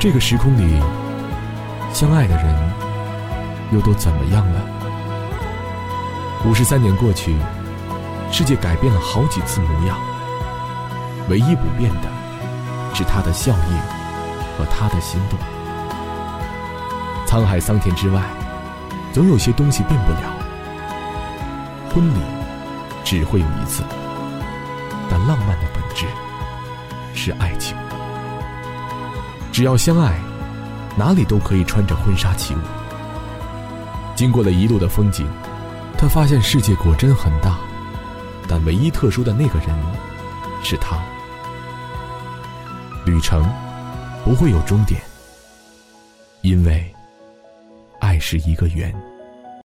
这个时空里，相爱的人又都怎么样了？53年过去，世界改变了好几次模样，唯一不变的是他的笑靥和他的心动。沧海桑田之外，总有些东西变不了。婚礼只会有一次，但浪漫的本质是爱情。只要相爱，哪里都可以穿着婚纱起舞。经过了一路的风景，他发现世界果真很大，但唯一特殊的那个人是他。旅程不会有终点，因为爱是一个圆。